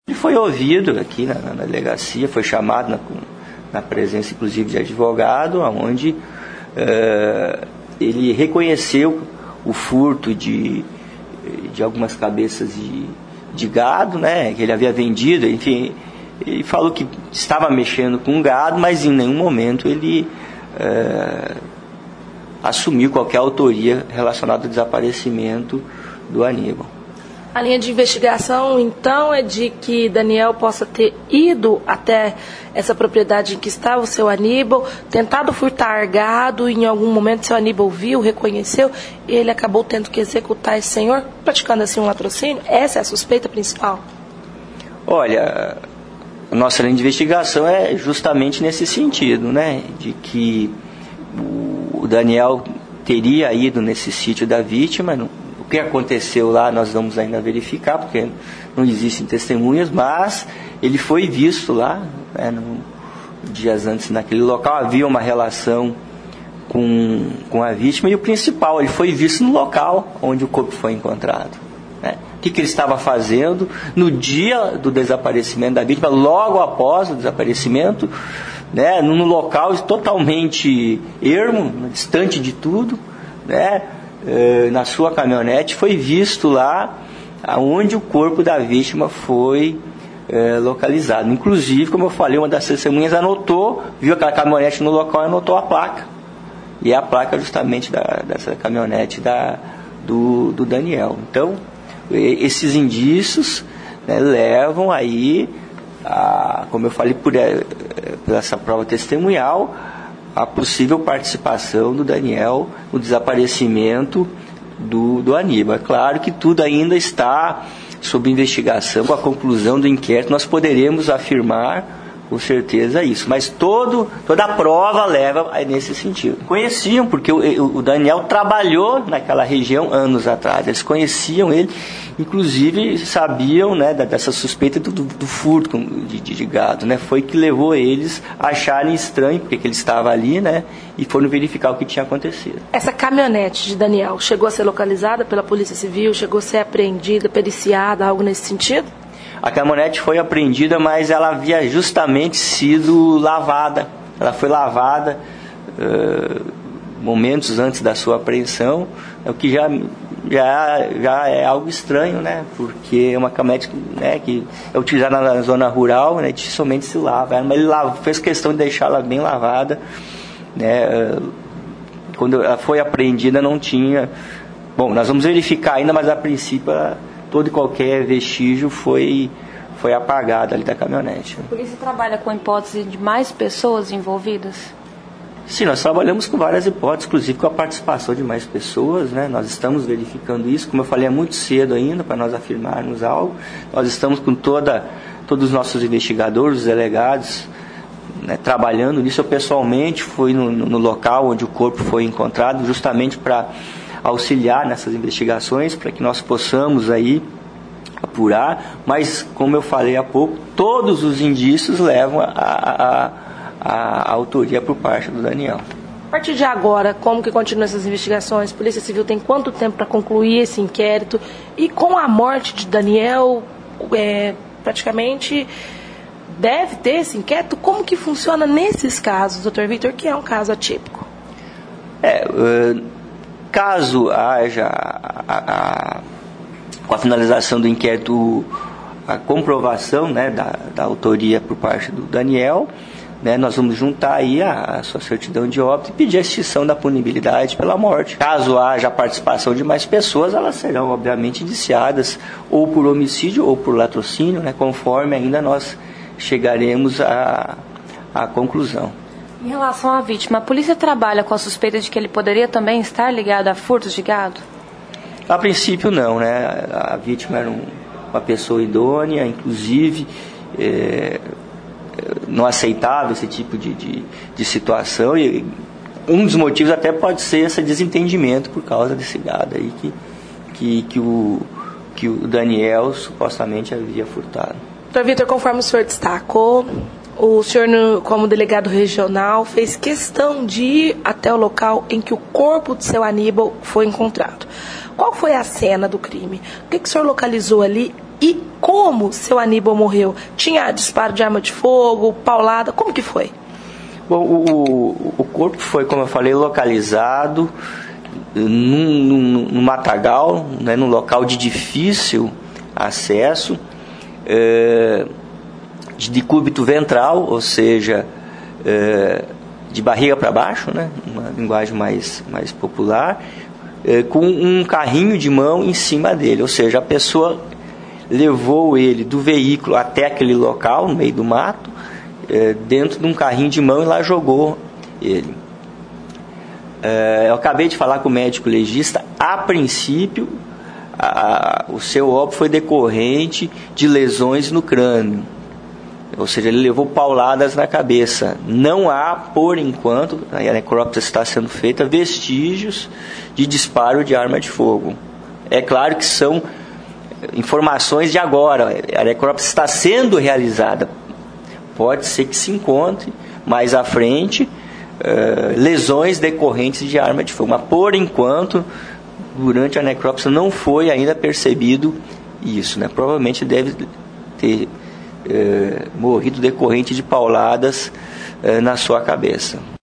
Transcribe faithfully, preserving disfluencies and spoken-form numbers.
Ele foi ouvido aqui na, na delegacia, foi chamado na, na presença inclusive de advogado, onde uh, ele reconheceu o furto de, de algumas cabeças de, de gado, né, que ele havia vendido, enfim, ele falou que estava mexendo com gado, mas em nenhum momento ele uh, assumiu qualquer autoria relacionada ao desaparecimento do Aníbal. A linha de investigação, então, é de que Daniel possa ter ido até essa propriedade em que estava o seu Aníbal, tentado furtar gado, e em algum momento seu Aníbal viu, reconheceu, e ele acabou tendo que executar esse senhor, praticando assim um latrocínio? Essa é a suspeita principal? Olha, a nossa linha de investigação é justamente nesse sentido, né? De que o Daniel teria ido nesse sítio da vítima. O que aconteceu lá nós vamos ainda verificar, porque não existem testemunhas, mas ele foi visto lá, né, no, dias antes naquele local. Havia uma relação com, com a vítima, e o principal, ele foi visto no local onde o corpo foi encontrado, né? O que, que ele estava fazendo no dia do desaparecimento da vítima, logo após o desaparecimento, né, num local totalmente ermo, distante de tudo, né? Na sua caminhonete, foi visto lá onde o corpo da vítima foi é, localizado. Inclusive, como eu falei, uma das testemunhas anotou, viu aquela caminhonete no local e anotou a placa. E é a placa justamente da, dessa caminhonete da, do, do Daniel. Então, esses indícios, né, levam aí, a, como eu falei, por, por essa prova testemunhal, a possível participação do Daniel no desaparecimento do, do Aníbal. É claro que tudo ainda está sob investigação. Com a conclusão do inquérito nós poderemos afirmar com certeza isso, mas todo, toda a prova leva nesse sentido. Conheciam, porque o, o Daniel trabalhou naquela região anos atrás, eles conheciam ele, inclusive sabiam, né, dessa suspeita do, do, do furto de, de, de gado, né? Foi que levou eles a acharem estranho, porque ele estava ali, né, e foram verificar o que tinha acontecido. Essa caminhonete de Daniel chegou a ser localizada pela Polícia Civil, chegou a ser apreendida, periciada, algo nesse sentido? A caminhonete foi apreendida, mas ela havia justamente sido lavada. Ela foi lavada uh, momentos antes da sua apreensão, o que já, já, já é algo estranho, né? Porque é uma caminhonete, né, que é utilizada na zona rural, né, dificilmente se lava. Mas ele lava, fez questão de deixá-la bem lavada, né? Uh, quando ela foi apreendida não tinha... Bom, nós vamos verificar ainda, mas a princípio... Ela, todo e qualquer vestígio foi, foi apagado ali da caminhonete. A polícia trabalha com a hipótese de mais pessoas envolvidas? Sim, nós trabalhamos com várias hipóteses, inclusive com a participação de mais pessoas, né? Nós estamos verificando isso, como eu falei, é muito cedo ainda para nós afirmarmos algo. Nós estamos com toda, todos os nossos investigadores, os delegados, né, trabalhando nisso. Eu pessoalmente fui no, no local onde o corpo foi encontrado, justamente para auxiliar nessas investigações, para que nós possamos aí apurar, mas como eu falei há pouco, todos os indícios levam a, a, a, a autoria por parte do Daniel. A partir de agora, como que continuam essas investigações? A Polícia Civil tem quanto tempo para concluir esse inquérito? E com a morte de Daniel, é, praticamente deve ter esse inquérito? Como que funciona nesses casos, doutor Vitor, que é um caso atípico? É... Uh... Caso haja, a, a, com a finalização do inquérito, a comprovação, né, da, da autoria por parte do Daniel, né, nós vamos juntar aí a, a sua certidão de óbito e pedir a extinção da punibilidade pela morte. Caso haja a participação de mais pessoas, elas serão obviamente indiciadas ou por homicídio ou por latrocínio, né, conforme ainda nós chegaremos à, à conclusão. Em relação à vítima, a polícia trabalha com a suspeita de que ele poderia também estar ligado a furtos de gado? A princípio não, né? A vítima era um, uma pessoa idônea, inclusive é, não aceitava esse tipo de, de, de situação, e um dos motivos até pode ser esse desentendimento por causa desse gado aí que, que, que, o, que o Daniel supostamente havia furtado. doutor Vitor, conforme o senhor destacou, o senhor, como delegado regional, fez questão de ir até o local em que o corpo de seu Aníbal foi encontrado. Qual foi a cena do crime? O que, que o senhor localizou ali E como seu Aníbal morreu? Tinha disparo de arma de fogo, paulada, como que foi? Bom, o, o corpo foi, como eu falei, localizado num, num, num matagal, né, num local de difícil acesso, é, de decúbito ventral, ou seja, é, de barriga para baixo, né, uma linguagem mais, mais popular, é, com um carrinho de mão em cima dele, ou seja, a pessoa levou ele do veículo até aquele local, no meio do mato, é, dentro de um carrinho de mão, e lá jogou ele. É, eu acabei de falar com o médico legista. A princípio, a, o seu óbito foi decorrente de lesões no crânio, ou seja, ele levou pauladas na cabeça. Não há, por enquanto, a necrópsia está sendo feita, vestígios de disparo de arma de fogo. É claro que são informações de agora, a necrópsia está sendo realizada, pode ser que se encontre mais à frente uh, lesões decorrentes de arma de fogo, mas por enquanto, durante a necrópsia não foi ainda percebido isso, né? Provavelmente deve ter uh, morrido decorrente de pauladas uh, na sua cabeça.